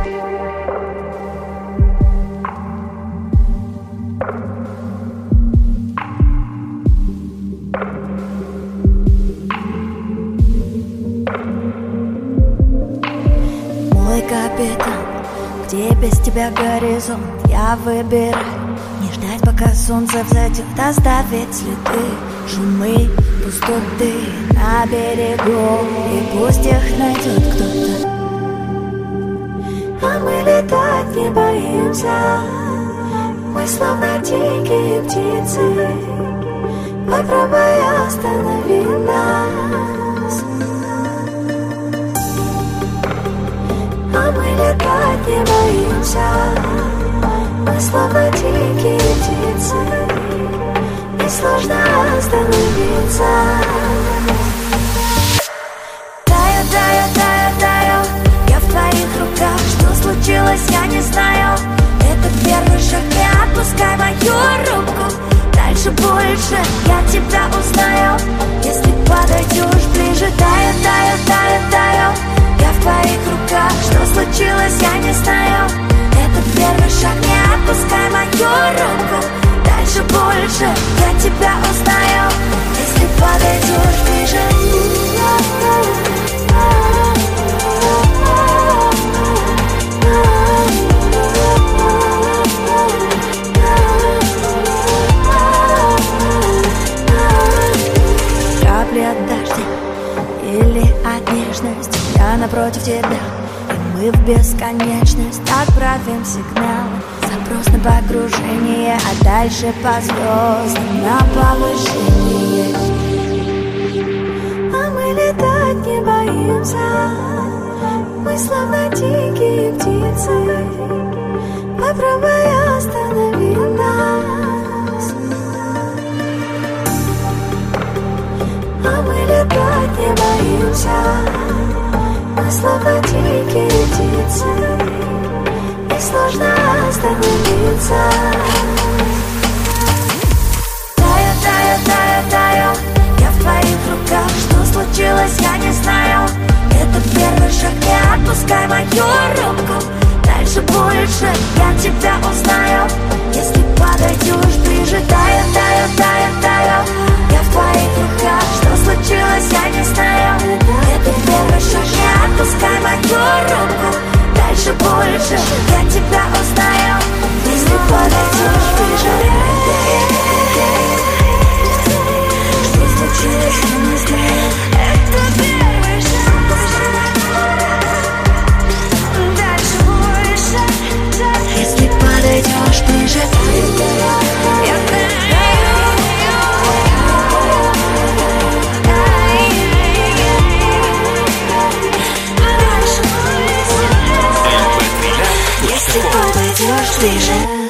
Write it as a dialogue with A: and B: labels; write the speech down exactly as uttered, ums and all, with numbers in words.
A: Мой капитан, где без тебя горизонт, я выбираю не ждать, пока солнце взойдет, оставить следы, шумы, пустоты на берегу, и пусть их найдет кто-то. А мы летать не боимся, мы словно дикие птицы. Попробуй останови нас. А мы летать не боимся, мы словно дикие птицы, и сложно остановиться. Таю, таю, таю, таю, я в твоих руках. Что случилось, я не знаю. Это первый шаг, не отпускай мою руку. Дальше больше я тебя узнаю, если подойдешь ближе. Таю, таю, таю, таю, я в твоих руках. Что случилось, я не знаю. Это первый шаг, не отпускай мою руку. Дальше больше я тебя узнаю, если подойдешь ближе. Капли от дождя или от нежности, я напротив тебя, и мы в бесконечность отправим сигнал. Запрос на погружение, а дальше по звездам на повышение. А мы летать не боимся, мы словно дикие птицы. Попробуй останови нас. А мы летать не боимся, мы словно дикие птицы, и сложно остановиться. Таю, таю, таю, таю, я в твоих руках. Что случилось, я не знаю. Это первый шаг, не отпускай мою руку. Дальше больше я тебя узнаю, если подойдешь ближе. Таю, таю, таю, таю, я в твоих руках. Что случилось, я не знаю. Это первый шаг, не отпускай мою руку. Дальше больше я тебя узнаю, если подойдешь ближе. Что случилось, я не знаю. Это первый шаг. Дальше больше, если подойдешь ближе. Я если подойдешь ближе.